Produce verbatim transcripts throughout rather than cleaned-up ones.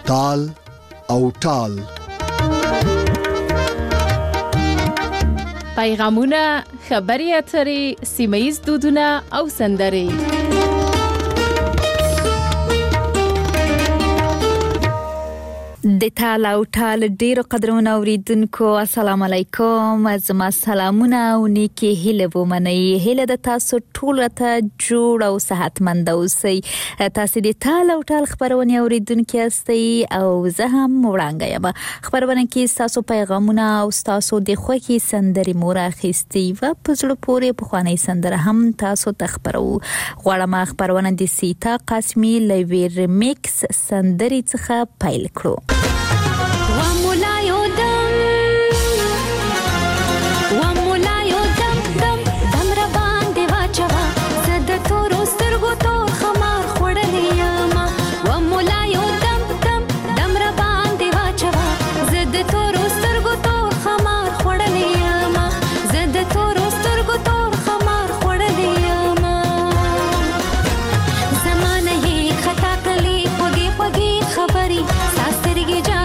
تال او ټال. پیغامونه، خبري اترې، سیمه‌ییز دودونه او سندرې. د تال او ټال ډیرو قدرونو اوریدونکو السلام علیکم. زما سلامونه او نیکی هیله ومنئ. هیله د تاسو ټول ته جوړ او صحتمند اوسئ. تاسو د تال او ټال خبرونه اوریدونکو یاستئ او زه هم وړاندې یم. خبرونه کې تاسو پیغامونه او تاسو د خوښي سندري مور اخیستي و په زړه پورې په خواني سندره هم تاسو ته خبرو. غواړم خبرونه د سیتا قاسمی لوي ریمیکس سندري څخه پیل کړو. زمانه یې خطا کلی خوږی خوږی خبري ساسترګي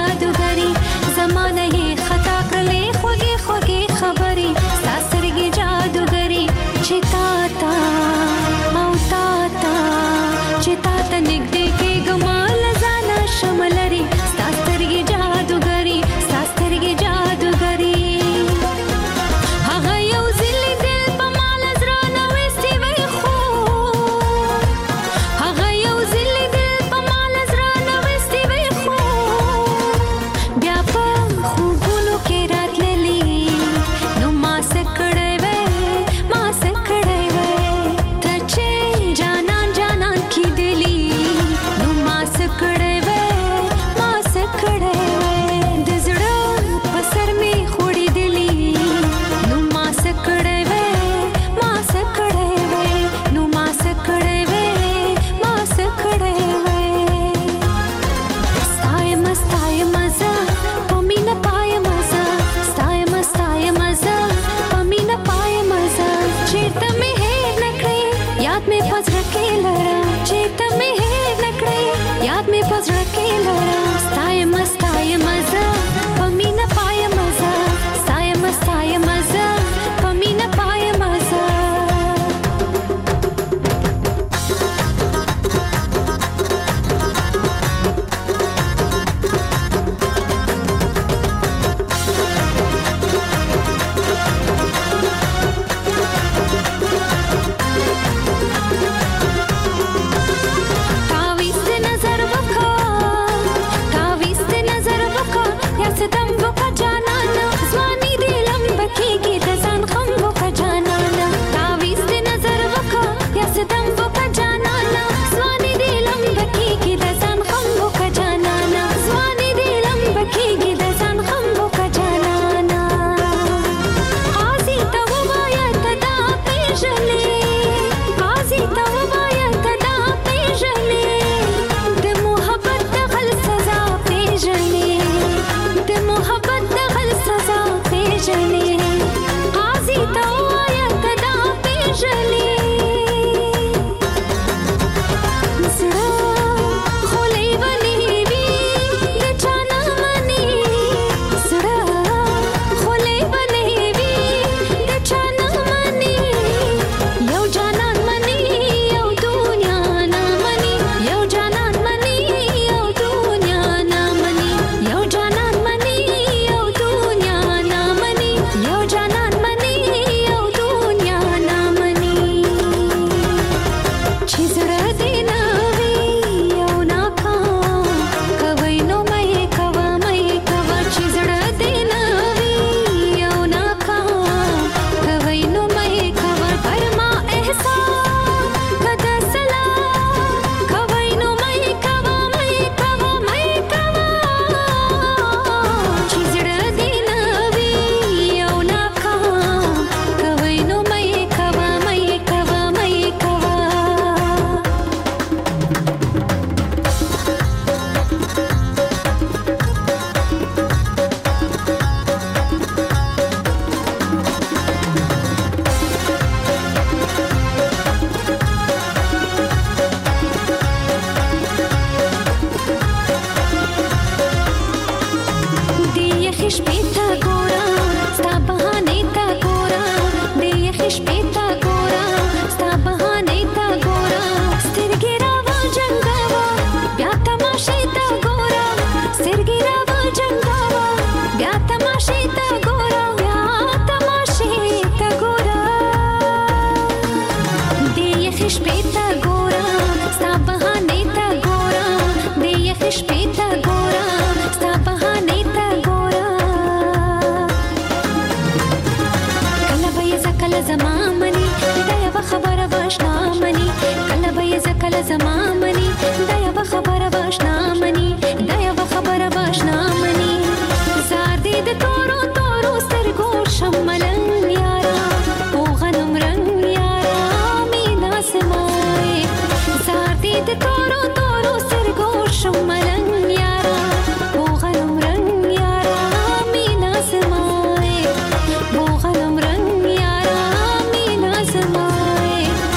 تورو تورو سرګو شملنګ یارا بوغلم رنگ یارا مینا سمای بوغلم رنگ یارا مینا سمای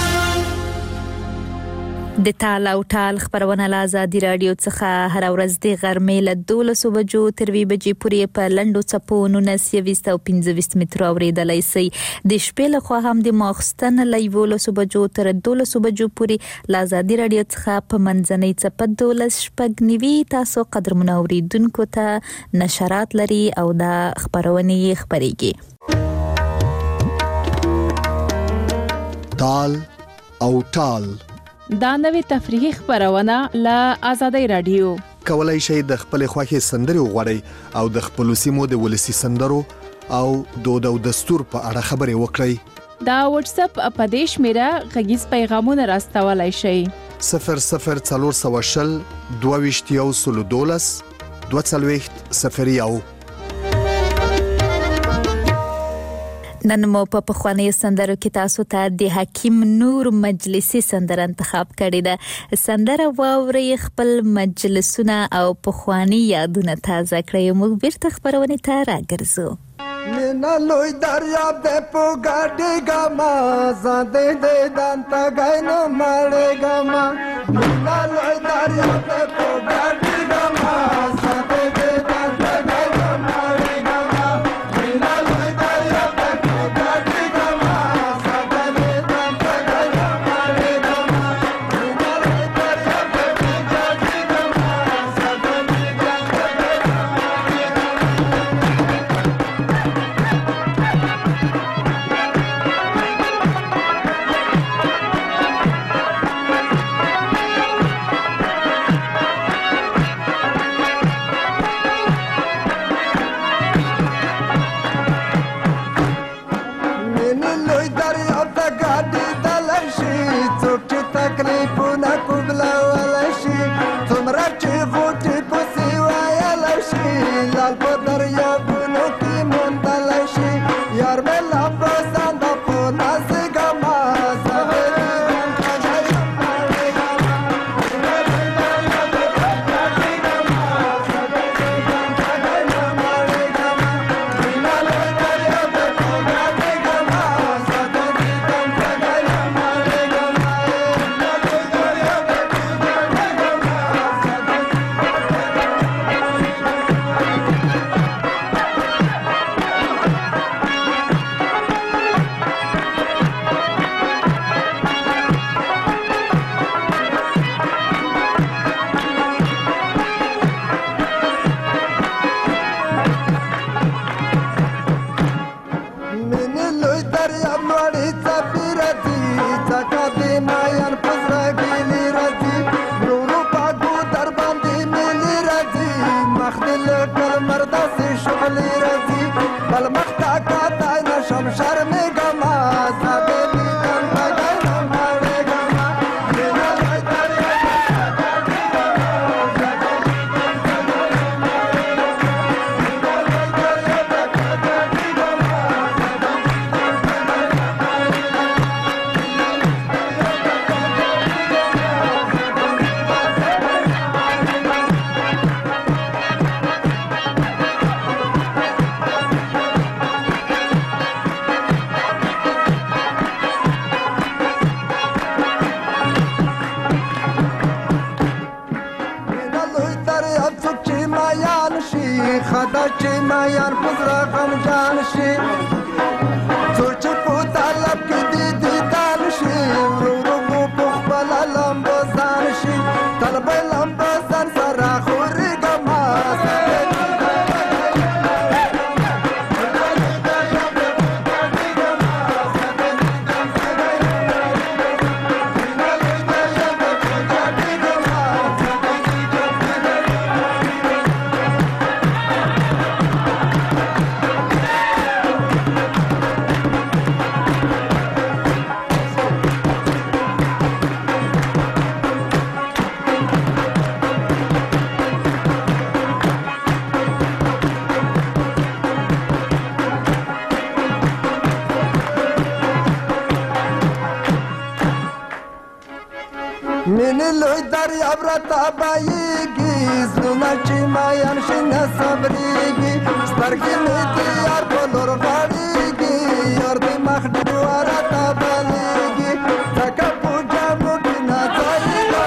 د تال او ټال خبرونه له آزادي رادیو څخه هر ورځ د غرمې له دولسو بجو تر وی بجې پورې په لنډو څپو نولس یویشت او پنځه ویشت مترو اورېدلی سئ. د شپې لخوا هم د ماخستن له یولسو بجو تر دولسو بجو پورې له آزادي رادیو څخه په منځنۍ څپه دولس شپږ نوي تاسو قدرمنو اورېدونکو ته نشرات لري او دا خبرونه خبرېږي. تال او ټال دا نوې تفریحي خبرونه له آزادۍ رادیو. کولای شئ د خپل خوښي سندري وغوړئ او د خپل سیمو د ولسی سندرو او دود او دستور په اړه خبرې وکړئ. دا واتس اپ په دیش میرا غږیز پیغامونه راستولای شئ. صفر صفر څلور سوه شل دوه ویشت یو سلو دولس دوه څلوېښت صفر یو. نن مو په پخواني سندرو کې تاسو ته د حکیم نور مجلسی سندره انتخاب کړې ده. سندره واوري خپل مجلسونه او پخواني یادونه تازه کړئ. موږ بیرته خبرونه ته راګرځو. مینا لوی دریاب ده پو گاډي ګما زده دې دانتا غاینو ماړې ګما مینا لوی دریاب ده پو گاډي ګما زده دې دانتا غاینو ماړې ګما مینا لوی دریاب ده پو گاډي ګما زده دې دانتا غاینو ماړې ګما مینا لوی دریاب ده پو گاډي ګما زده دې دانتا غاینو ماړې دریاب را تاباییږي زړونه چې مایان شي نه صبرېږي سترګې مې د یار په لور غاړېږي یار د مخ ډېوه را تابلیږي ځکه په جامو کې ناځایېږم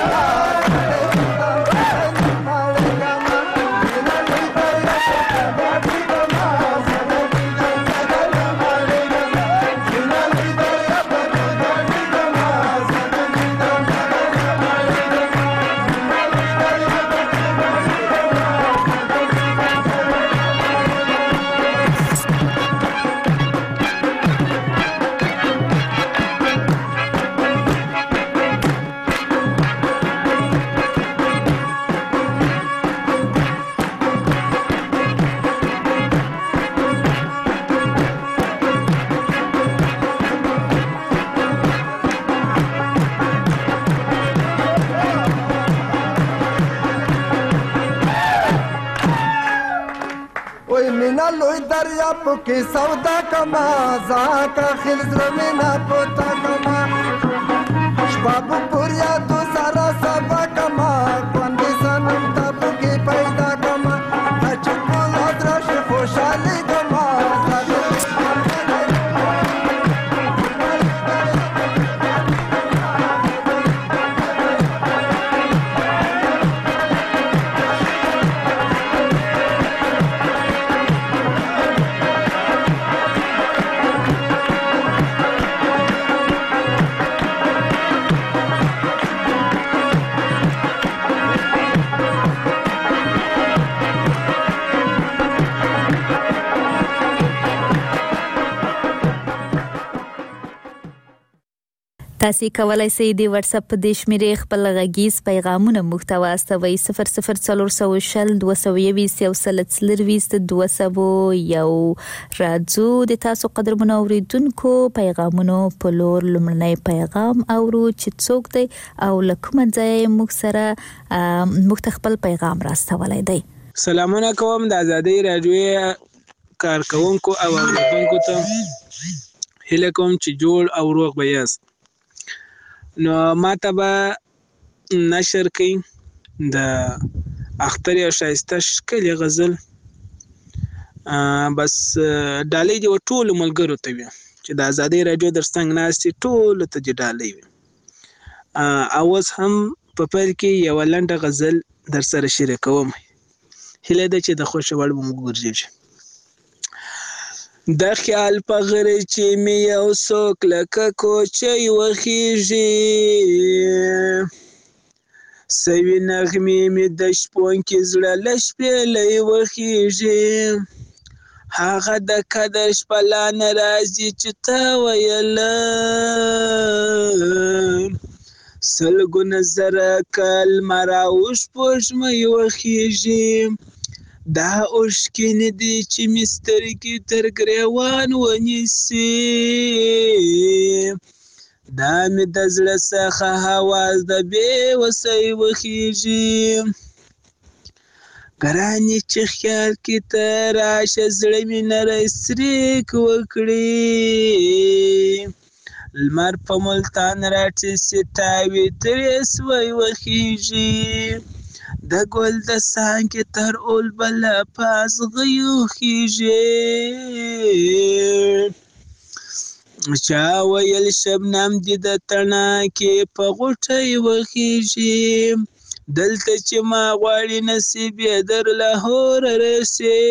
لوی دریاب کې سودا کما زاکه خل زړه مې نه پوتا کما شپه پوریا تو سارا سبا کما باندې سنم تاسو کې پیدا کما چې ټول درش خوشاله کما تاسو کولای شئ د واتس اپ د شمیرې خپل غږیز پیغامونه محتوا استوي صفر صفر څلور سوه شل دوه سوه یویشت یو سل څلرویشت دوه سوه یو راځو د تاسو قدرمنو اوریدونکو پیغامونو په لور لمړنی پیغام اورو چې څوک دی او لکه مځای موږ سره مختخپل پیغام راستولای دی. سلامونه کوم د ازادي رادیو کارکونکو او اوریدونکو ته هیله کوم چې جوړ او روغ به یاست. نو ماته به نشر کړي د اختر یو ښایسته ښکلې غزل بس ډالۍ دې ټولو ملګرو ته وي چې د ازادۍ راډیو در څنګ ناستې ټولو ته دې ډالۍ وي. او اوس هم په پیل کې یوه لنډه غزل در سره شریکوم. هیله ده چې د خوښې وړ به مو وګرځېږي. د خیال په غره چې مې یو څوک لکه کوچی وخیږي سوي نغمې مې د شپون کې زړه له شپېلۍ وخیږي هغه د قدر شپه لا نه راځي چې تا ویله سلګونه زره کلمه راوشپوږمۍ وخیږي دا اوښکې نه دي چې مې سترګې تر ګریوان ونیسي دا مې د زړه څخه حواس د بېوسۍ وخیږي ګرانې چې خیال کې ته راشه زړه مې نری سریک وکړي لمر په ملتان راټیسي تاوې ترې سوی وخیږي د ګل د څانګې تر اولبله پازغیو خیږي چا ویل شبنم دې د تڼاکې په غوټۍ وخیږي دلته چې ما غواړي نصیب یې در لاهوره رسي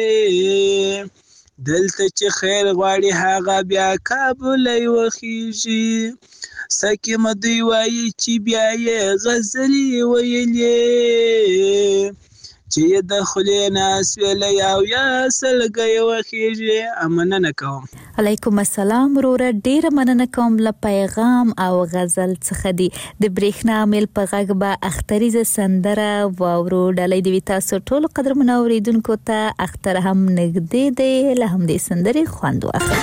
دلته چې خیر غواړي هغه بیا کابلی وخیږي سکه مدوی وایي چې بیا یې غزلې ویلې چې د خولې ناس ویلی او یا سلګۍ وخیږي. مننه کوم. علیکم السلام وروره ډیره مننه کوم له پیغام او غزل څخه دی د برېښنا میل په غږ به اختریزه سندره واورو ډالۍ دی تاسو ټول قدرمنو اوریدونکو ته اختر هم نږدې دی له همدې سندرې خوند واخلئ.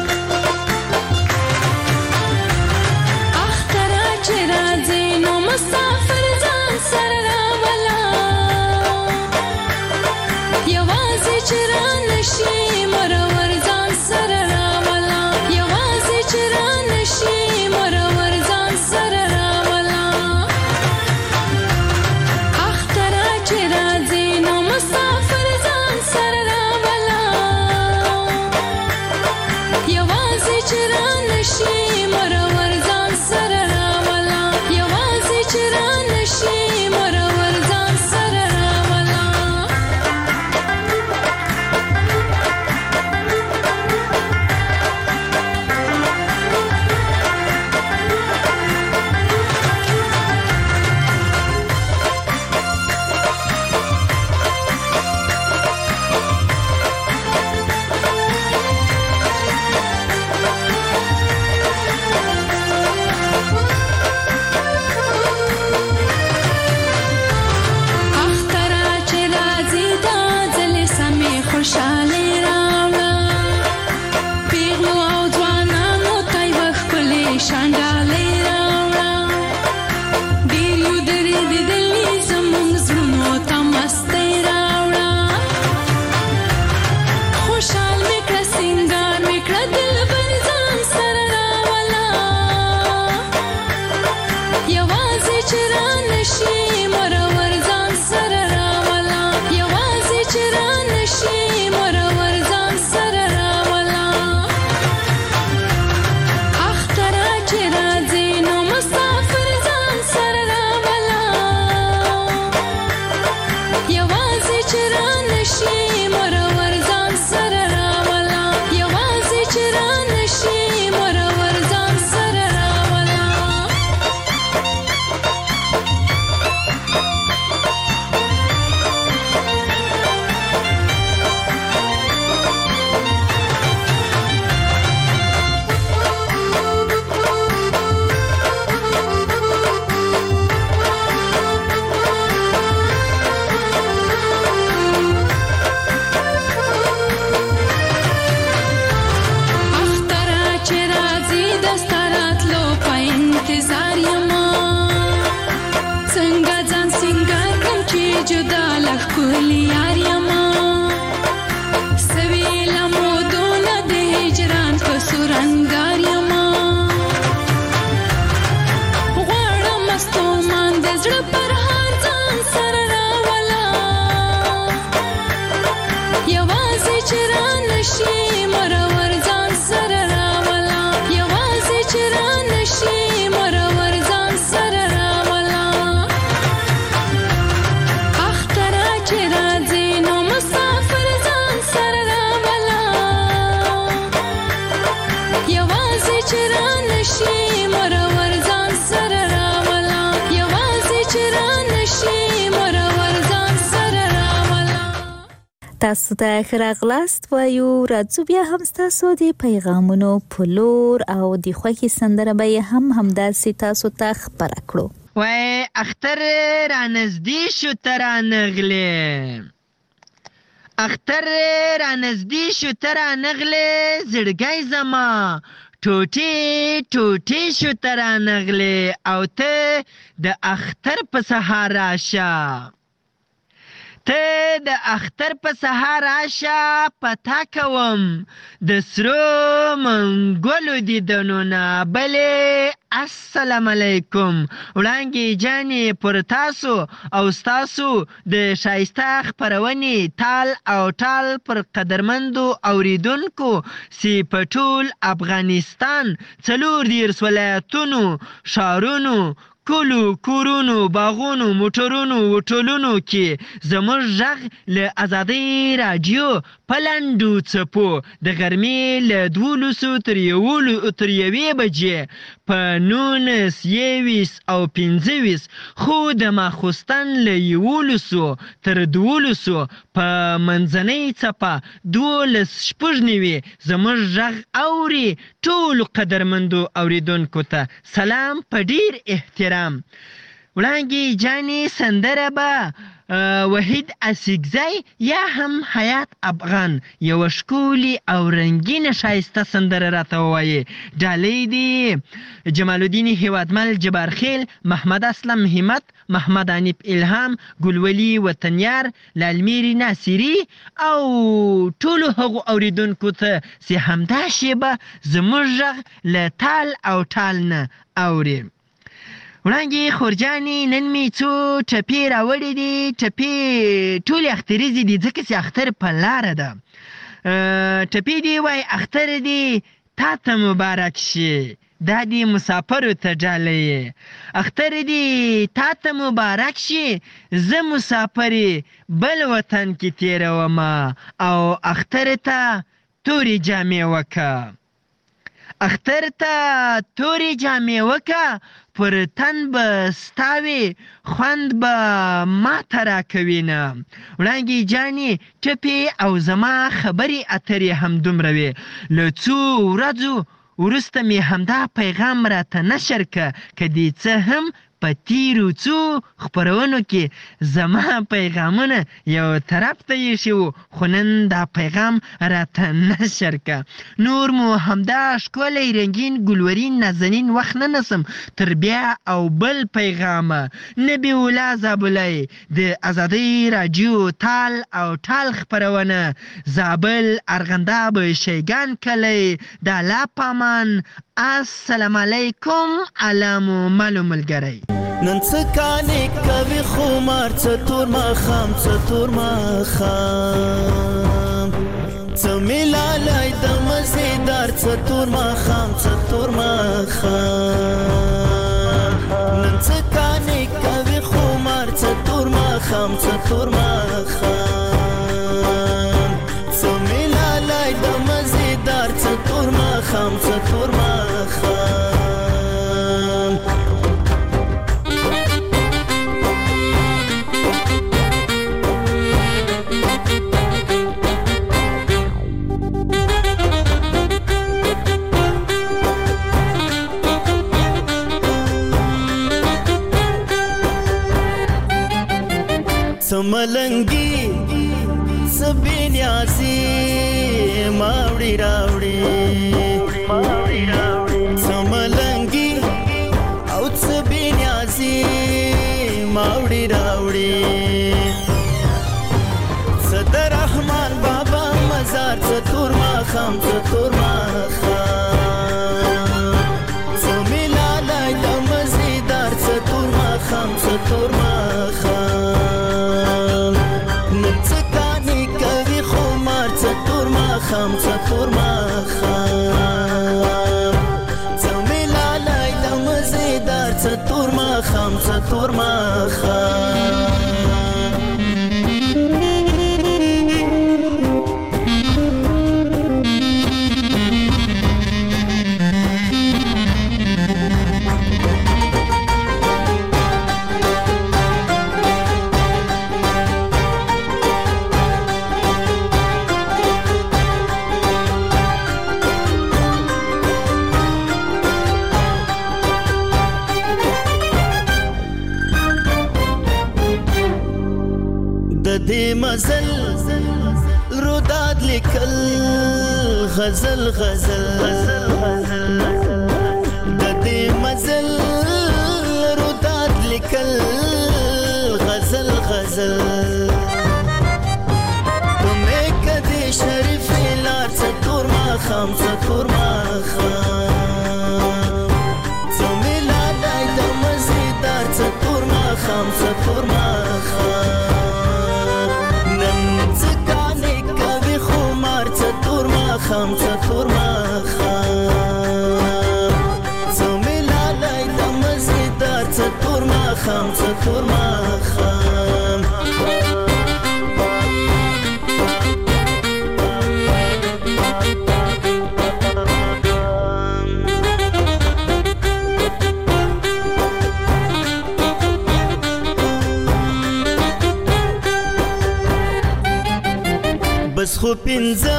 مسافر ځان سره راولا یوازې چې را نشي مرور ځان سره راولا یوازې چې را نشي مرور ځان سره راولا جدا لخلی یار یما سوی لمودون د هجران په سورنګار یما غواړم مستومان د زړه پر هر ځان سره راولا یوازې چې را نشي مرور ځان سره راولا یوازې چې را نشي مرور ځان سره راولا اختره چې راځي نو مسافر ځان سره راولا یوازې چې را نشي مرور ځان سره راولا یوازې چې را نشي مرور ځان سره راولا تاسو ته ښه راغلاست وایو راځو بیا هم ستاسو د پیغامونو په لور او د خوښې سندره به یې هم همداسې تاسو ته خپره کړو وای اختر را نزدې شو ته رانغلې اختر را نزدې شو ته رانغلې زړګی زما ټوټې ټوټې شو ته رانغلې او ته د اختر په سهار راشه ته د اختر په سهار راشه پتا کوم د سرو منګلو دیدنونه بلې السلام علیکم وړانګې جانې پر تاسو او ستاسو د ښایسته خپرونې تال او ټال پر قدرمندو اوریدونکو چې په ټول افغانستان څلور دېرش ولایتونو ښارونو کلو کورونو باغونو موټرونو وټولونو کې زموږ غږ له ازادۍ راډیو په لنډو څپو د غرمې له دولسو تر یولو تر یوې بجې په نولس یویشت او پنځه ویشت خو د ماخوستن له یولسو تر دولسو په منځنۍ څپه دولس شپږ نوي زموږ غږ اوري ټولو قدرمندو اوریدونکو ته سلام په ډیر احترام وړانګې جانې سندره به وحید اسیګزی یا هم حیات افغان یوه ښکلې او رنګینه ښایسته سندره راته ووایي ډالۍ دي جمال الدین هیوادمل جبارخیل محمد اسلم همت محمد عنیف الهام ګلولي وطنیار لالمیر ناصري او ټولو هغو اوریدونکو ته چې همدا شیبه زموږ غږ له تال او ټال نه اوري وړانګې خورجانې نن مې څو ټپې راوړې دي ټپې ټولې اختریزې دي ځکه چې اختر په لاره ده ټپې دي وای اختر دي تا ته مبارک شي دا دې مسافرو ته ډالۍ اختر دې تا ته مبارک شي زه مسافرې بل وطن کې تېرومه او اختر ته تورې جامې وکه اختر ته تورې جامې وکه پر تن به ستاوي خوند به ما ته راکوینه وړانګې جانې ټپې او زما خبرې اترې همدومره وې له څو ورځو وروسته مې همدا پیغام راته نشر که که دې څه هم په تیرو څو خپرونو کې زما پیغامونه یو طرف ته ایښي وو خو نن دا پیغام راته نشر که نور مو همدا ښکلی رنګین ګلورین نازنین وخت نه نسم تر بیا او بل پیغامه نبی الله زابلی د ازادۍ راډیو تال او ټال خپرونه زابل ارغنداب شیګان کلی د الله پامان السلام علیکم علامو مالو ملګری نن څه کانې کوي خمار څه تور ماښام څه تور ماښام څه ملالی د مزېدار څه تور ماښام څه تور ماښام نن څه کانې کوي خمار څه تور ماښام څه تور ماښام څه ملالی د مزېدار څه تور ماښام څه تور ماښام سملنگی سبینیازی ماوڑی راوڑی سملنگی او سبینیازی ماوڑی راوڑی ماښام څه تور ماښام څه مې لالی د مزېدار څه تور ماښام څه تور ماښام نن څه کانې کوي خمار څه تور ماښام څه تور ماښام څه مې لالی د مزېدار څه تور ماښام څه تور ماښام دې مزل روداد لیکل غزل غزل د دې مزل روداد لیکل غزل غزل تمه کدي شریف لار څه تور ماښام څه تور ماښام څه مې لالی د مزېدار څه تور ماښام څه تور ماښام ماښام څه تور ماښام څه مې لالی د مزېدار څه تور ماښام څه تور ماښام بس خو پنځه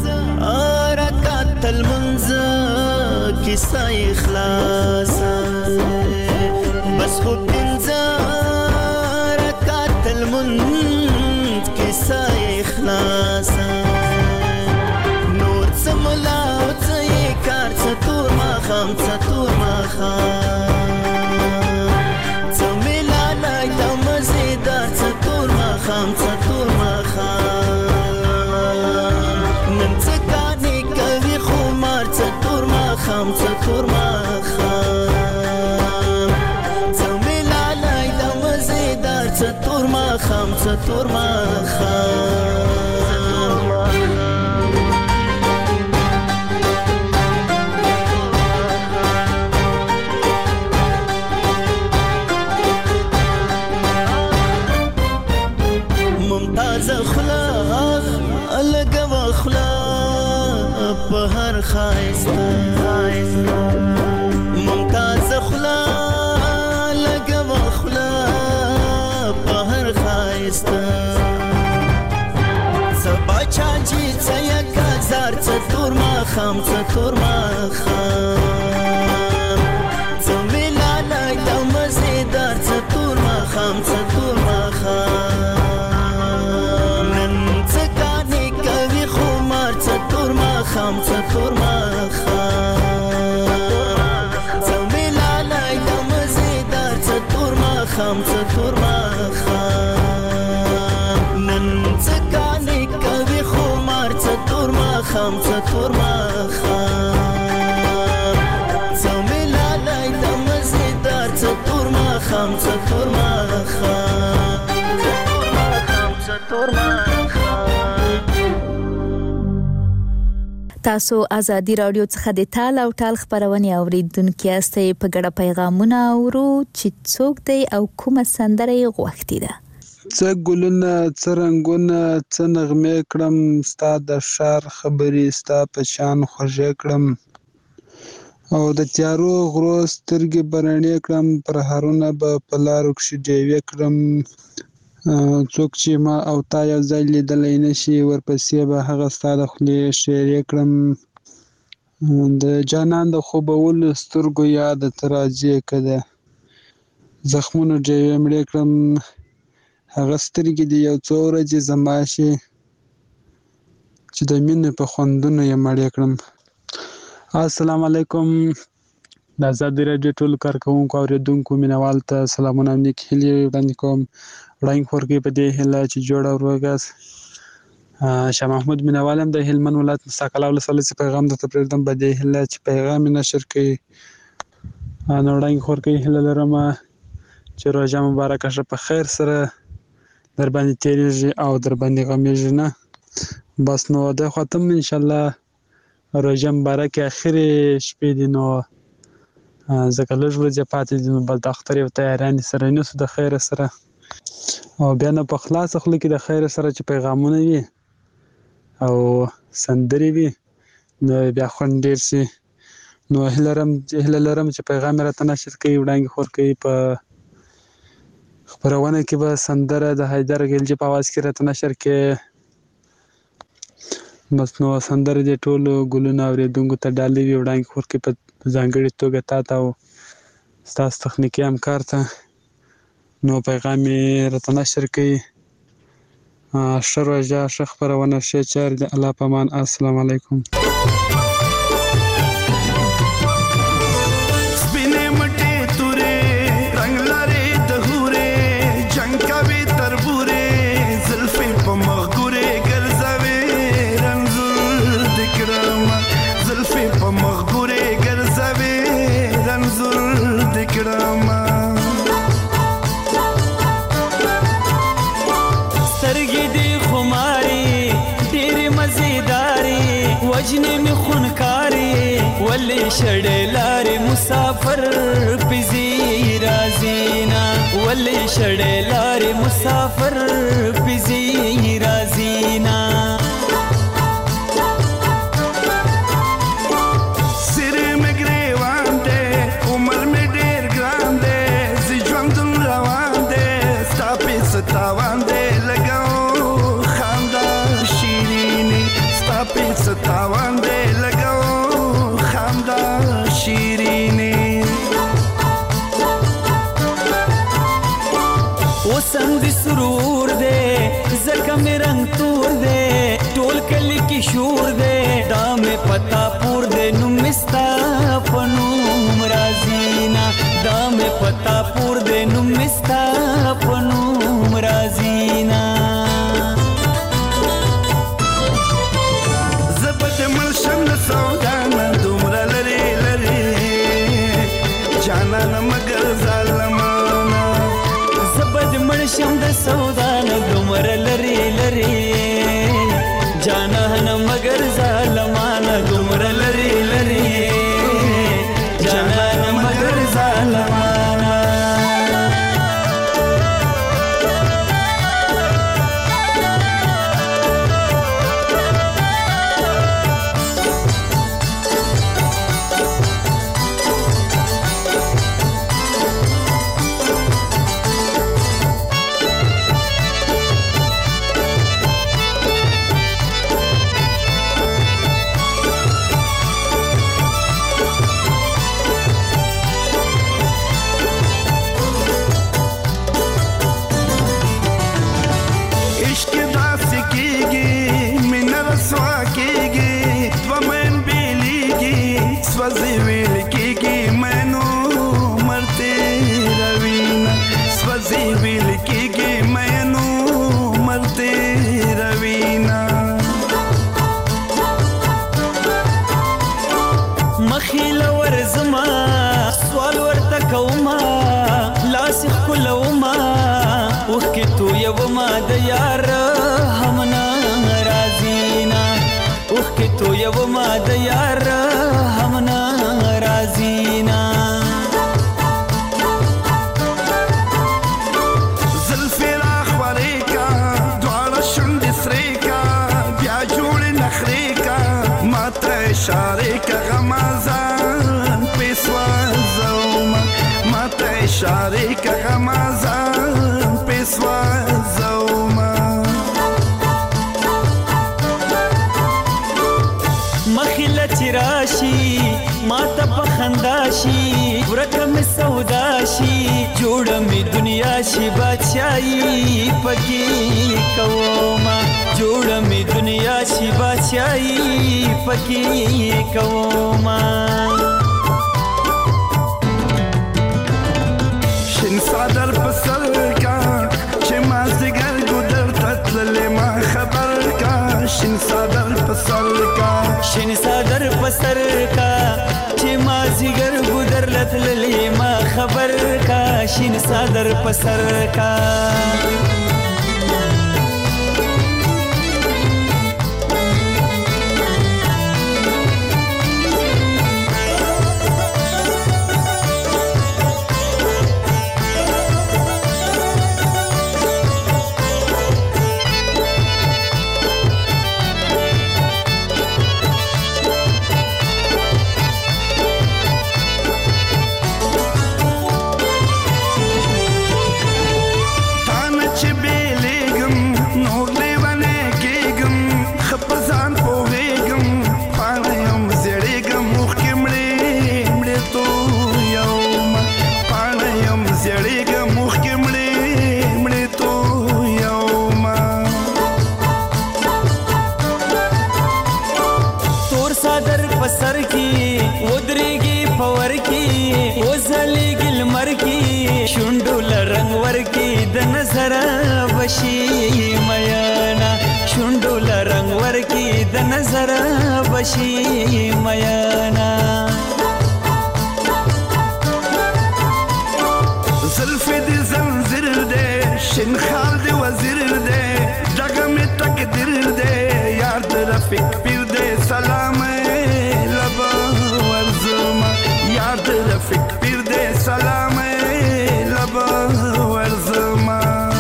رکعت المنځ کیسه یې خلاصه بس خو پنځه رکعت المنځ کیسه یې خلاصه نور څه ملا او څه یې کار څه تور ماښام څه تور ماښام څه مې لالی د مزېدار څه تور ماښام څه تور ماښام نن څه کانې کوي خمار څه تور ماښام څه تور ماښام څه مې لالی د مزېدار څه تور ماښام څه تور ماښام ممتازه خوله لګوه خوله په هر ښایسته ممتازه خوله لګوه خوله په هر ښایسته څه باچاجي څه یکازار څه تور ماښام څه تور ماښام څه مې لالی د مزېدار څه تور ماښام څه تور ماښام نن څه کانې کوي خمار څه تور ماښام څه تور ماښام څه مې لالی د مزېدار څه تور ماښام څه تور ماښام نن څه کانې کوي خمار څه تور ماښام څه تور ماښام څه مې لالی د مزېدار څه تور ماښام څه تور ماښام څه تور ماښام. تاسو ازادي رادیو څخه د ټال او ټال خبرونه اوریدونکو یاستئ په ګډه پیغامونه اورو چې څوک دی او کومه سندره یې غوښتې ده. څه ګلونه څه رنګونه څه نغمې کړم ستا د ښار خبرې ستا په شان خوږې کړم او د تیارو غرو سترګې به رڼې کړم پرهارونه به په لارو کښې ډیوې کړم څوک چې ما او تا یو ځای لیدلی نشي ورپسې به هغه ستا د خولې شعرې کړم د جانان د خوبولو سترګو یاده ته راځې که د زخمونو ډیوې مړې کړم هغه سترګې دې یو څو ورځې زما شي چې د مینې په خوندونو یې مړې کړم. السلام علیکم. د ازادي راډیو ټولو کارکوونکو اورېدونکو مینهوالو ته سلامونه او نیک هیلې وړاندې کوم. وړاندې خپرونکي په دې هیله چې جوړ او روغ یاست. شاه محمود مینوال هم د هلمند ولایت مستقله ولسوالۍ څخه پیغام درته پرېږدم په دې هیله چې پیغام یې نشر کړي. نو وړاندې خور کوي هیله لرم چې روژه مبارکه شه په خیر سره در باندې تېرېږي او در باندې غمیږي نه. بس نو د خواته هم انشاءالله روژه مبارکې اخرې شپې دي، نو ځکه لږ ورځې پاتې دي، نو بس د اختر یو تیارانې سره نیسو د خیره سره، او بیا نه په خلاصه خوله کې د خیره سره چې پیغامونه وي او سندرې وي نو بیا خوند ډېر شي. نو هیله لرم چې پیغام یې راته نشر کوي، وړاندې خور کوي په خپرونه کې به سندره د حیدر ګلجي په اواز کې راته نشر کړي. بس نو سندرې دې ټولو ګلونو اورېدونکو ته ډالۍ وي، وړاندې خور کوي په ځانګړې توګه تا ته او ستاسو تخنیکي همکار ته. نو پیغام یې راته نشر کوي. ښه روژه، ښه خپرونه، ښې چارې د الله په امان. السلام علیکم. وجنې مې خونکارې ولې شړې لارې مسافر پزي رازینا، ولې شړې لارې مسافر پزي رازینا. سر مې ګریوان دی، عمر مې ډېر ګران دی، زه ژوند روان دی، ستا پیسه تاوان دی، لګاو خندا شیرینې، ستا پیسه تاوان دی، لګاو خندا شیرینې. اوسم د سرور دی ځکه مې رنګ تور دی، ټول کلي کې شور دی، دا مې پتا پور دی، نوم مې ستا په نوم راځينا، دا مې پتا پور دی، نوم مې ستا په نوم راځينا. سودانا دومره لري لري جانانا مگر ظالمانا، زبد مرشم د سودانا دومره لري لري جانانا مگر ظالمانا، دومره لري لري جانانا مگر ظالمانا. اشاره که غمازان پیسوا زوما، ماته اشاره که غمازان پیسوا زوما. مخیله چراشی ماته پخنداشی ورکم سوداشی جوړم دنیا شي بادشاہي پکې کوما، جوړم دنیا شي بادشاہي پکې کوما. شین صدر پسر کا چې ما زګر ګدر تتل ما خبر کا شین صدر پسر کا بشي میانا شوندو لرنګ ورکی د نظر بشي میانا زلف دي زنجیر دے شین خال دي وزیر دے جگہ میں تقدیر دے یار د رفیق پیر دے سلام لبا ورزما یار د رفیق پیر دے سلام لبا ورزما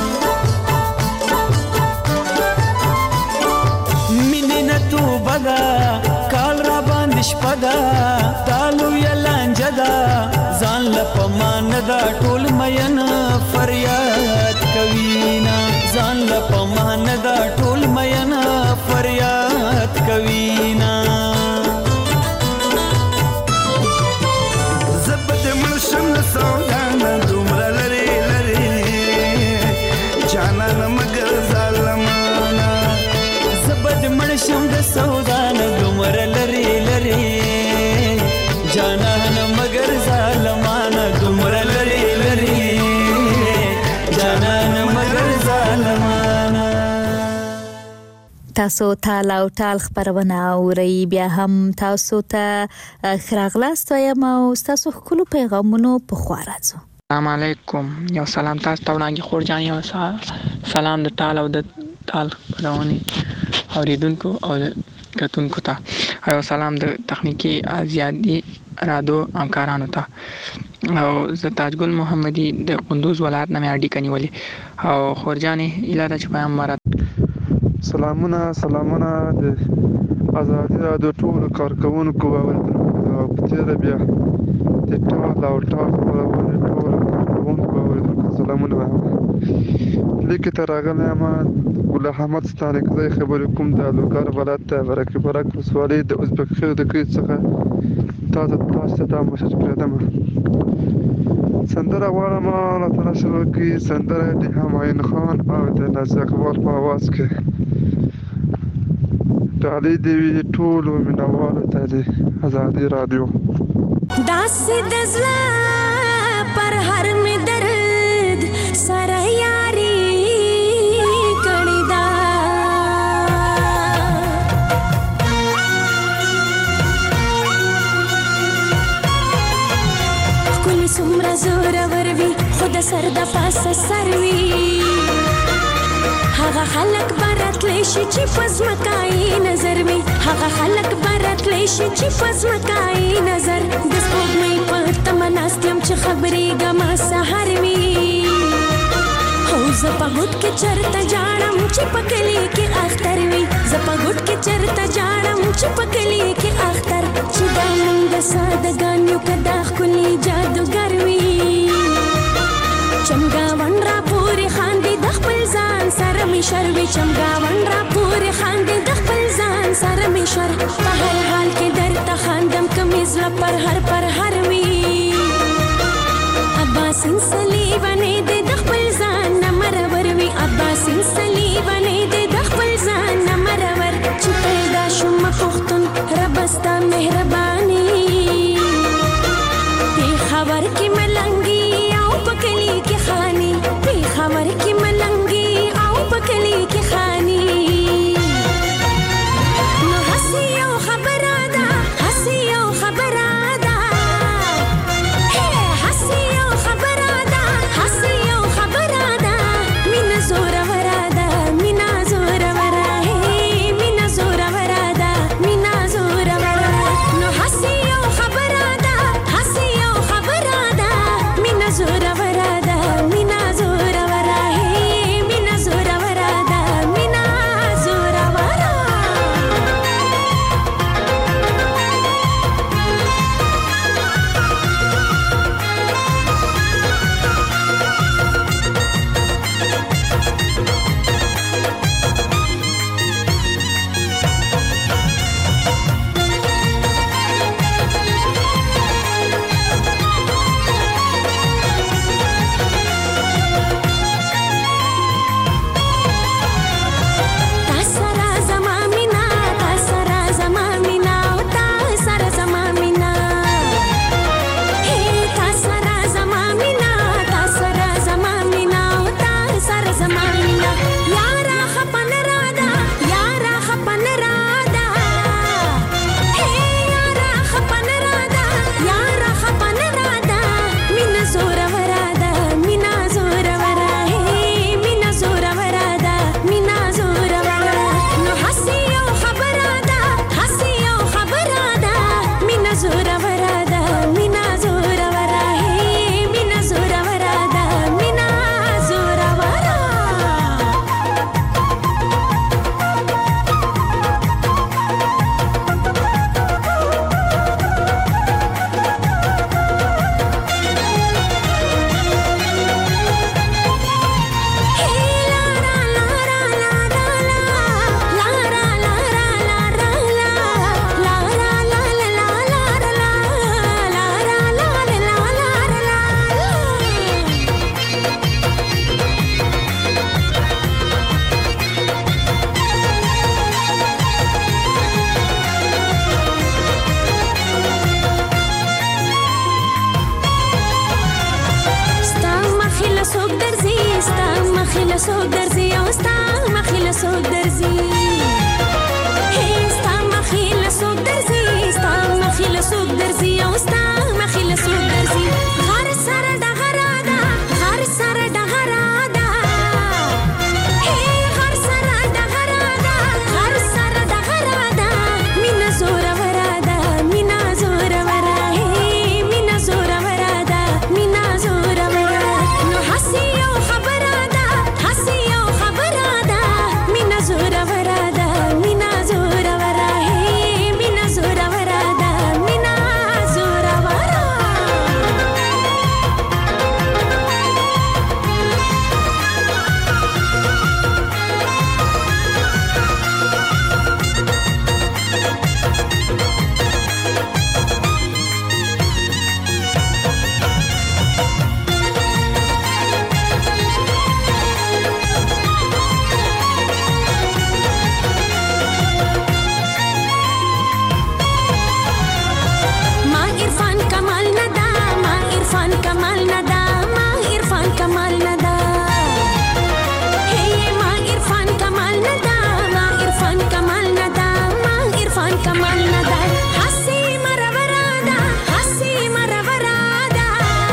بدا کال را باندې شپدا تالو یلانجدا ځان لپمان دا ټول مین فریاد کوینا ځان لپمان دا ټول مین فریاد کوینا زبد ملشم سودانا دومره لري لري جانا مگر ظالمانا زبد ملشم د سودان دومره لري لري جانان مگر ظالمان دومره لري لري جانان مگر ظالمان تاسو ته لاو ټال خبرونه اوري بیا هم تاسو ته خراغلاست وایم او تاسو خپل پیغامونو په خوا راځو. السلام علیکم یو سلام تاسو ته وړاندې خورجان یو سلام د ټال او د ټال خبرونه اوریدونکو او کتونکو ته او سلام د تخنیکی ازیادي رادو همکارانو ته او زه تاجګل محمدي د قندوز ولایت نه مې اډیکه نیولې او خورجانې اله چې پیغام مراد سلامونه سلامونه د ازادي رادیو ټول کارکونکو او تیر بیا د ټول او ټول خبرونه ټول کارکونکو او سلامونه لیکه تر هغه ما ګل احمد ستانه کوي خبرې کوم د لوګر ولایت ته ورکه برک وسوالي د ازبک خیر د کې څخه تاسو تاسو ته مشر کړم سندره غواړم الله تعالی شروع کی سندره د هماین خان او د نازک اقبال په आवाज کې تعالی دی ټول منوال ته د ازادي رادیو داس دزلا پر هر می درد سره یاری کړی دا کل سمرا زور وروي خود سر د پاسه سروي هغه خلک برات لشي چې پزمکای نظر می هغه خلک برات لشي چې پزمکای نظر د سپوږمۍ په تمناستم چې خبرې ګما سحر می هو زپغوت کې چرته جاړم چې پکلی کې اختر وي زپغوت کې چرته جاړم چې پکلی کې اختر چې دا موږ سادهګانیو کدا خولي جادوګر وي چمګاون را پوری خاندي د خپل ځان سره می شروي چمګاون را پوری خاندي د خپل ځان سره می شر په هر حال کې درته خاندم کمیز لا پر هر پر هر وی عباسین صلیبانه د خپل ځان نمرور وی عباسین صلیبانه د خپل ځان نمرور چې پیدا شوم پختون ربستا مهرباني په خبر کې ملنګي او پکلی کې خاني په خبر کې ملنګي او پکلی کې خاني نو حسي او خبره ده حسي او خبره ده هي حسي او خبره ده سوق درځي او ستا مخې له سوق درځي هي ستا مخې له سوق درځي ستا مخې له سوق درځي او ستا مخې له سوق درځي غر سره دغه راده غر سره دغه راده هي غر سره دغه راده غر سره دغه راده مینا زوره وراده مینا زوره ورا هي مینا زوره وراده مینا زوره ورا نو حسي او خبره ده حسي او خبره ده مینا زوره وراده مینا زوره ورا هي مینا زوره وراده مینا زوره ورا ما عرفان کمال ندا ما عرفان کمال ندا ما عرفان کمال ندا هي ما عرفان کمال ندا ما عرفان کمال ندا ما عرفان کمال ندا حسي مرورada حسي مرورada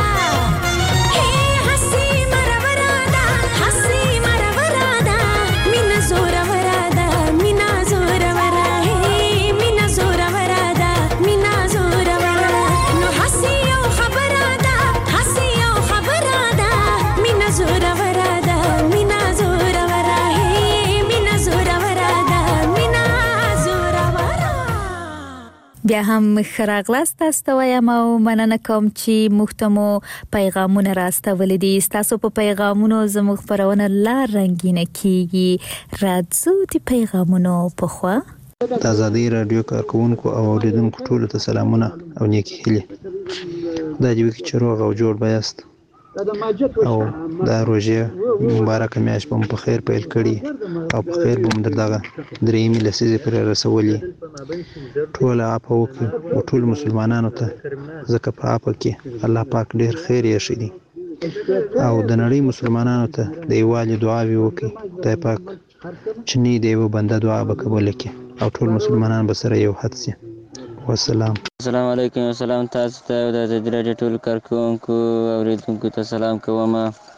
هي حسي مرورada حسي مرورada مینا زوره وراده مینا زوره ورا هي مینا زوره وراده مینا زوره ورا نو حسي او خبره ده حسي او خبره ده مینا زوره وراده مینا زوره ورا هي مینا زوره وراده مینا زوره ورا بیا هم خراغلاست تاسو ته وایم او مننه کوم چې موږ ته مو پیغامونه راستولي دي تاسو په پیغامونو زموږ خبرونه لا رنگینه کیږي راځو د پیغامونو په خوا د ازادي رادیو کارکونکو او اوریدونکو ټولو ته سلامونه او نیکی هیلې دا دی چې روغ او جوړ بیاست او دا روزه مبارک میاشت په په خیر پیل کړي او په خیر به در دغه درېمې لسیزه پر رسولي ټول اپ او ټول مسلمانانو ته زکه په اپ کې الله پاک ډیر خیر یې شي او د نړۍ مسلمانانو ته د یووالي دعا وکړي خدای پاک چې نه دی و بنده دعا به قبول کړي او ټول مسلمانان به سره یو حد شي والسلام السلام علیکم السلام تاسو ته د رادیو ټول کارکونکو او ریډونکو ته سلام کوم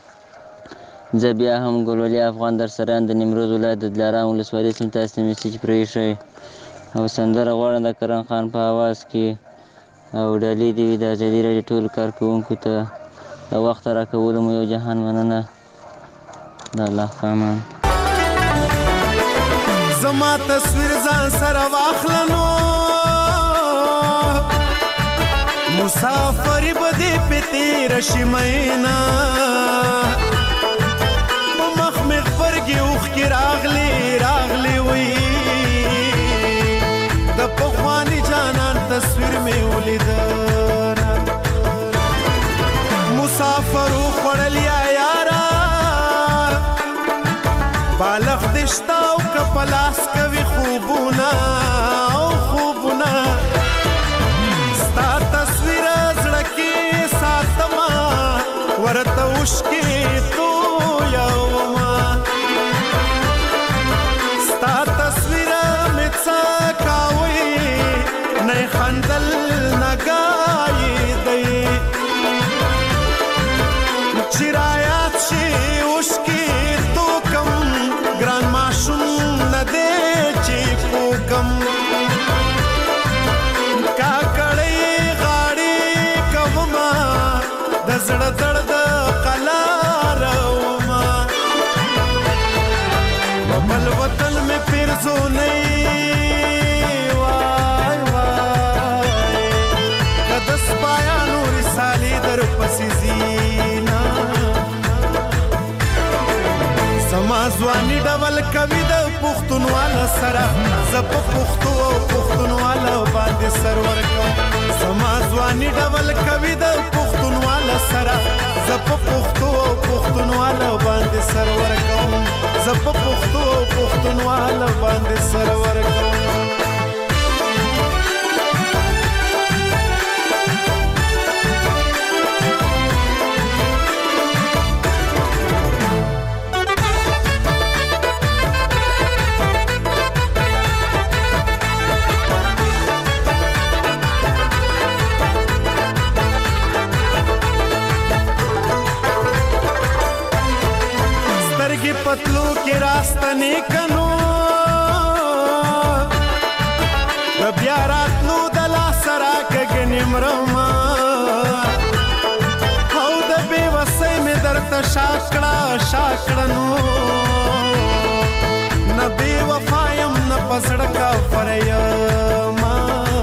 زه بیا هم ګلولي افغان در سره د نیمروز ولایت د دلارام ولسوالۍ سم تاسو میسج پرې شي او سندره غواړم د کرن خان په आवाज کې او ډالې دی د رادیو ټول کارکونکو ته د وخت راکول مو یو جهان مننه د الله پامان زما تصویر ځان سره واخلنو مسافر بده پتی رشمینا مخ مخ فرګي اوخ کی راغلی راغلی وی د پخوانی جانان تصویر می ولید مسافر خړل یا یارا بالغ دشتا او کپلاس کوي خوبونه او خوبونه ستا تصویر زړه کې ساتما ورته وشکې تو یوما ستا تصویر مې څه کاوي نه خندل نه ګایې دی چرایات شي وشکې تو کم ګران ماشوم نه دی چې پوکم کاکړې غاړې کوما د زړه درد قلار وما بل وطن میں پھر زو نہیں وای وای کدس پایا نور سالی در پسی زینا سمازوانی ډول کوي د پښتونواله سره زپ پښتو او پښتونواله باندې سرور کوم سمازوانی ډول کوي د پښتونواله سره زپ پښتو او پښتونواله باندې سرور کوم زپ پښتو او پښتونواله باندې سرور کوم تلو کې راستنې کنو بیا راتلو د لاسه راکږنې مرما او د بې وسۍ مې درته شا کړه شا کړه نو نه بې وفا یم نه په زړه کافر یما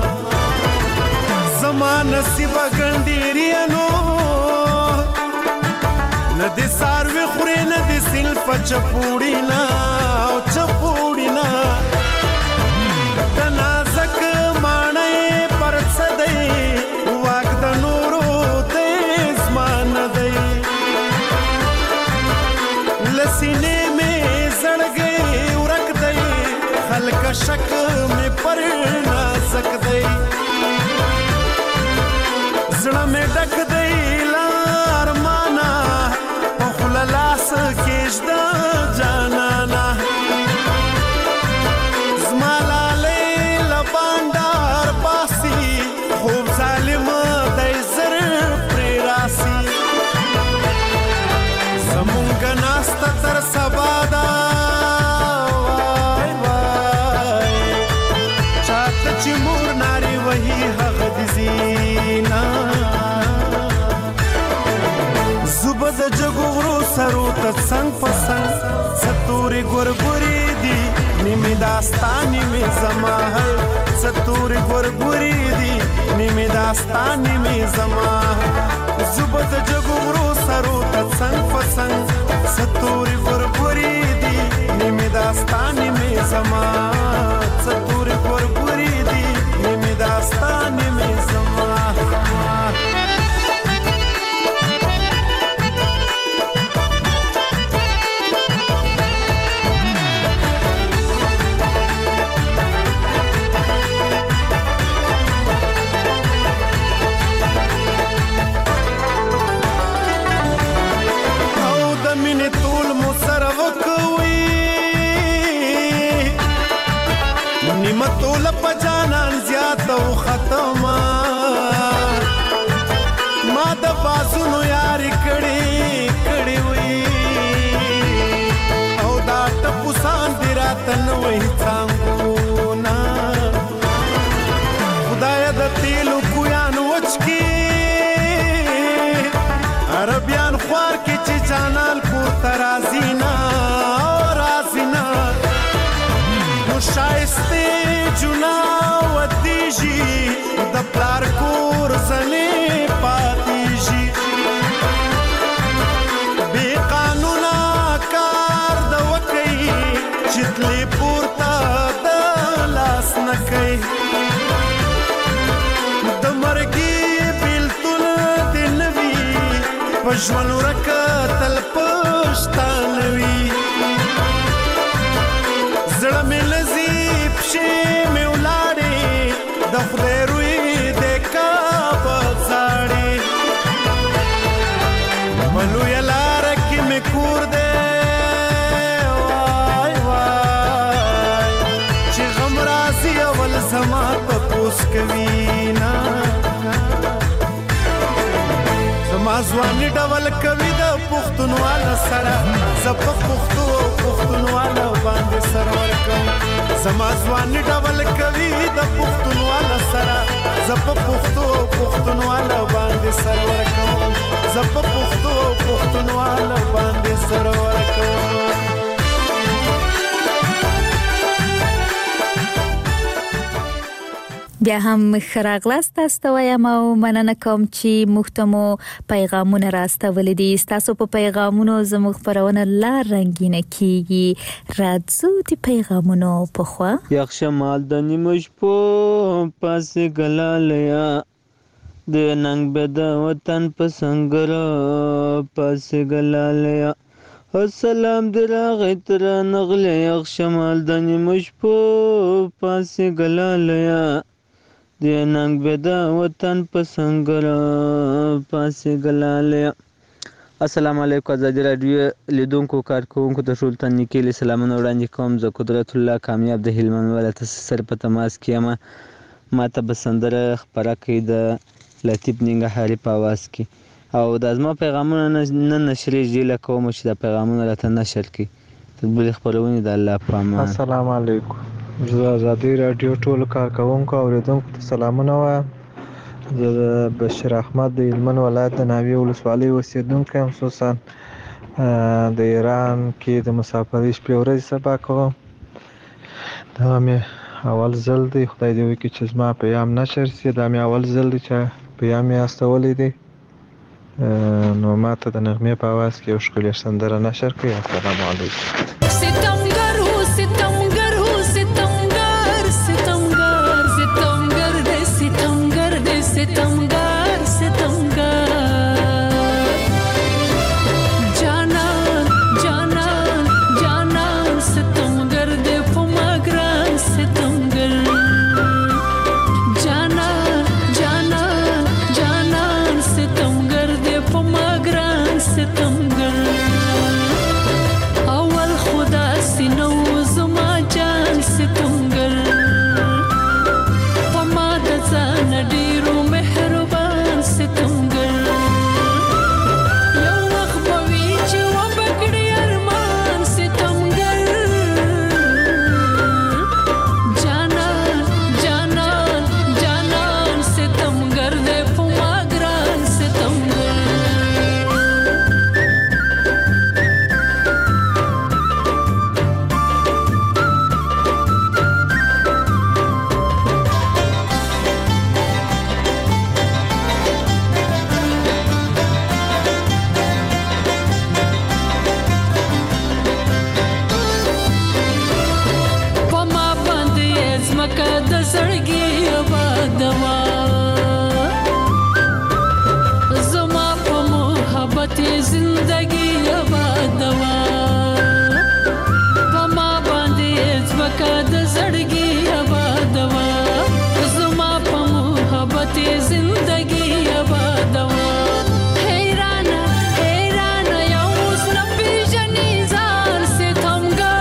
زما نصیبه ګنډېریانو نه دې څاروي خورې نه دې سیل په چپوړي نه او چپوړي نه د نازک ماڼۍ پر څه دی واک د نورو دی زما نه دی له سینې مې زړګی ورک دی خلکه شک مې پر نازک دی زړه مې ډک دی له ارمانه په خوله لاس کېږده جانانه زما لالۍ له بانډار باسي خوب ظالم دی زر پرې راسي زمونږ ناسته تر سبا ده وای وای چاته چې مور نارې وهي هغه دې زینا زوبه د جګو غرو سرو ته څنګ په څنګ څه تورې ګورګورې دي نیمې داستا نیمې زما هی څه تورې ګورګورې دي نیمې داستا نیمې زما زوبه د جګو غرو سرو ته څنګ په څنګ څه تورې ګورګورې دي نیمې داستا نیمې زما څه تورې ګورګورې دي نیمې داستا نیمې زما مطول په جانان زیاته و ختمه ما د بازونو یاري کړي کړي وي او دا ټپوسان دې راته نه وایي څانګونه خدایه د تیلو کویان وچ کې عربیان خوار کې چې جانان کور ته راځي نه راځي نه نو شایسته جنا ودیږي د پلار کور زنې پاتېږي بې قانونه کار د وکئ چې تلې پورته د لاس نه کوي د مرګي بېلتون دې نه وي په ژوند ورکه تل پښتانه وي زړه مې لذي پښې مې ولاړې د خدای روی د کعبه ځاړې په لویه لاره کې مې کور دی وای وای چې غم راځي اول زما تپوس کوي نه زما ځواني ډول کوي د پښتونواله سره زه په پښتو پښتونواله باندې سر ورکوم زما ځواني ډول کوي د پښتونواله سره زه په پښتو پښتونواله باندې سر ورکوم زه په پښتو پښتونواله باندې سر ورکوم بیا هم خراغلاست تاسو ته وایم او مننه کوم چې موږ ته مو پیغامونه راستولي دي تاسو په پیغامونو زموږ خبرونه لا رنگینه کیږي راځو د پیغامونو په خوا یخ شمال د نیمش په پاسه ګلالیا د ننګ بد وطن په سنگر پاسه ګلالیا السلام دراغه تر نغله یخ شمال د نیمش په پاسه ګلالیا د ننګ بد وطن په سنگر پاسه ګلالیا السلام علیکم ازادي رادیو لیدونکو کارکونکو ته ټول ته نیکې سلامونه وړاندې کوم زه قدرت الله کامیاب د هلمند ولایت سره په تماس کې یم ماته به سندره خپره کړي د لطیف ننګرهاري په اواز کې او د زما پیغامونه نه نشریږي لکه کوم چې د پیغامونه راته نشر کړي تر بلې خپرونې د الله په امان. السلام علیکم. زه ازادي رادیو ټولو کارکوونکو او اوریدونکو ته سلامونه وایم. زه د بشیر احمد د هلمند ولایت د ناوې ولسوالۍ اوسېدونکی یم. خصوصا د ایران کې د مسافرۍ شپې ورځې سبا کوم. دا مې اول ځل دی، خدای دې وکړي چې زما پیام نشر شي. دا مې اول ځل دی چې پیام مې استولی دی. نو ما ته د نغمې په اواز کې یو ښکلې سندره نشر کړئ. السلام علیکم. ستمګر هو ستمګر هو ستمګر ستمګر ستمګر دې ستمګر دې ستمګر ستمګر جانان جانان جانان ستمګر دې په مګران ستمګر جانان جانان جانان ستمګر دې په مګران ستمګر اول خدا سينو زما جان ستمګر په ما د ځان ډیرو مهربان ستمګر یو وخت به وي چې وبکړي ارمان ستمګر جانان جانان جانان ستمګر دې په ما ګران ستمګر زړګي آبادوا زما په محبت زندگی آبادوا په ما باندې ځمکه د زړګي آبادوا زما په محبت زندگی آبادوا حیران حیران یو اوس نه پیژني ځان ستمګر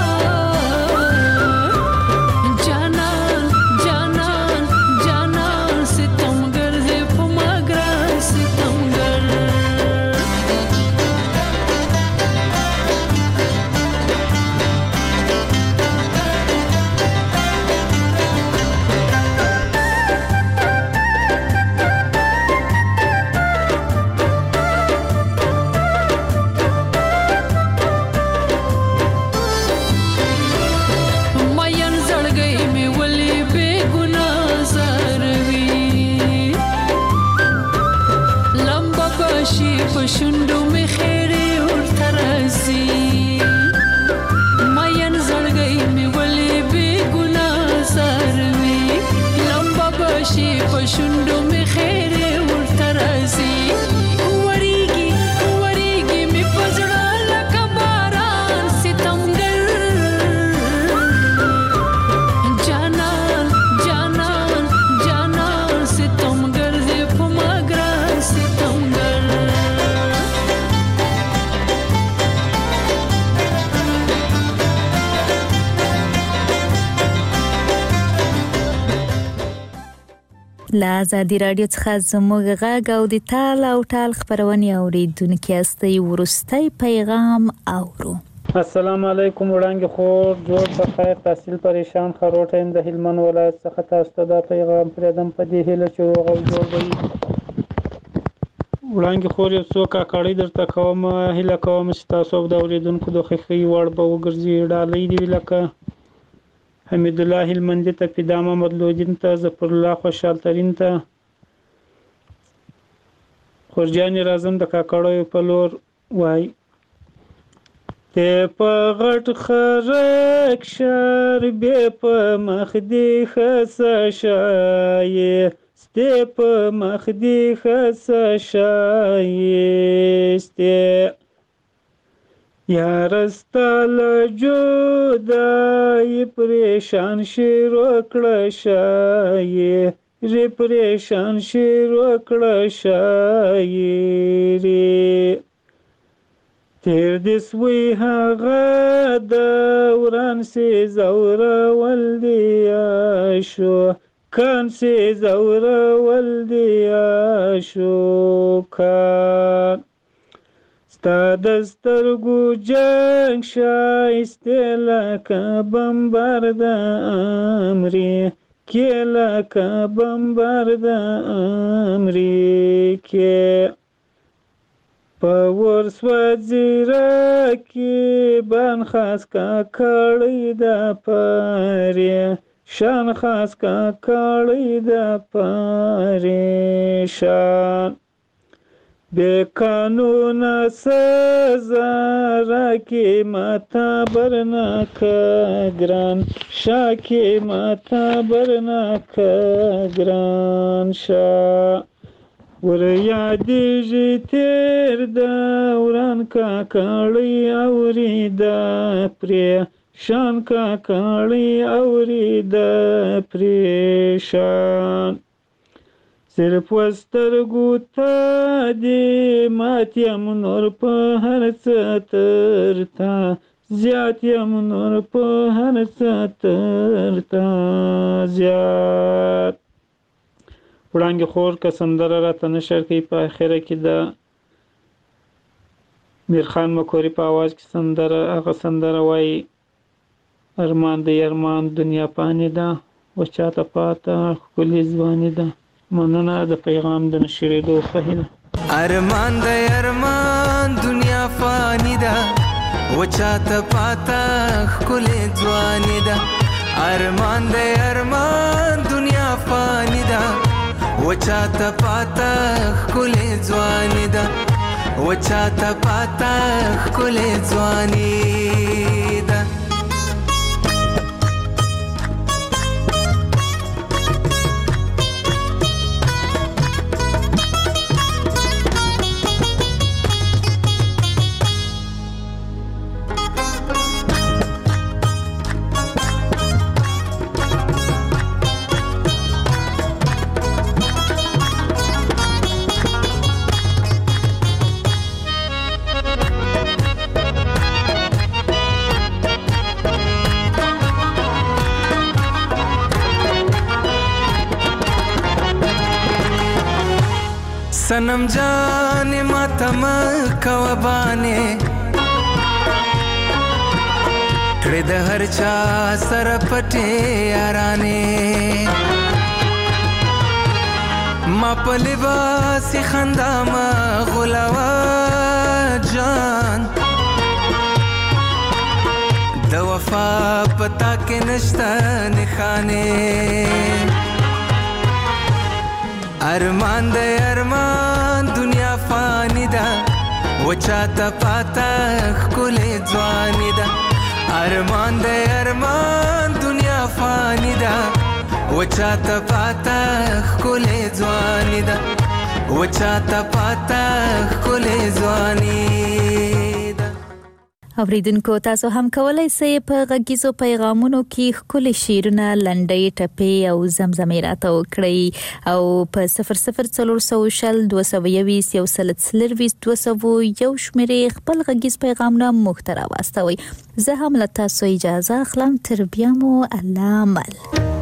شوندو می خیری ورته راځي ماین زړګی می ولې بې ګناه زاروي لمبه بشي په شوندو می خیری ورته راځي وریږي وریږي می په زړه لکه باران ستمګر جانان جانان جانان ستمګر دې په ما ګران ستمګر له ازادي رادیو څخه زموږ غږ او د تال او ټال خبرونه اوریدونکو استي ورستي پیغام اورو. السلام علیکم وړاندې خور جوړ په خیر تحصیل پریشان خروټ هم د هلمند ولایت څخه تاسو ته دا پیغام پردم په دې هله چې روغ او جوړ وي. وړاندې خور یو څو کاکړی درته کوم هله کوم چې تاسو د اوریدونکو د خخي وړ به وګرځي ډالۍ دی لکه حمید الله هلمندي ته پیدامه مدلودین ته ظفر الله خوشحال ترین ته خورجان رازم د کاکړیو په لور وای ته په غټ خرک شر به په مخ دی خسه شای سته په مخ دی خسه شای سته یارستال جودای پریشان شیر وکړه شای ری پریشان شیر وکړه شای ری تیر دسوی هغه د وران سی زوره ولدیا شو کان سی زوره ولدیا شو کان ستا د سترګو جنګ ښایستې لکه بمبر د امریکې لکه بمبر د امریکې په ورسوځي رکې بان خاص کا کړی د پریشان خاص کا کړی د پریشان بے قانون سزا راکی ماتا برنا کگران شاکی ماتا برنا کگران شا ور یادی جی تیر دوران کا کړی اوری دا پری شان کا کړی اوری دا پریشان صرف وسترګو ته دې مات یم نور په هر څه ترتا زیات یم نور په هر څه ترتا زیات وړانګې خور که سندره راته نشر کوي په اخره کې د میرخان مکوري په آواز کې سندره هغه سندره وایي ارمان د ارمان دنیا پانی ده و چاته پاته ښکلې ځواني ده مننه د پیغام د نشریدو فهیله ارمان د ارمان دنیا فانی ده و چاته پاته ښکلې ځواني ده ارمان د ارمان دنیا فانی ده و چاته پاته ښکلې ځواني ده و چاته پاته ښکلې ځواني ده सनम जाने मातम कवबाने कड़े द हर चा सर पटे याराने मा पलिबासी खंदा मा गुलावा जान द वफा पता के नश्ता निखाने ارمان د ارمان دنیا فانی ده و چاته پاته ښکلې ځواني ده ارمان د ارمان دنیا فانی ده و چاته پاته ښکلې ځواني ده و چاته پاته ښکلې ځواني ده اوریدونکو تاسو هم کولای شئ په غږیزو پیغامونو کې خپل شعرونه لنډۍ ټپې او زمزمې راته وکړئ او په صفر صفر څلور سوه شل دوه سوه یویشت یو سل څلرویشت دوه سوه یو شمېرې خپل غږیز پیغامونه موږ ته راواستوئ. زه هم له تاسو اجازه اخلم. تر بیا مو الله مل.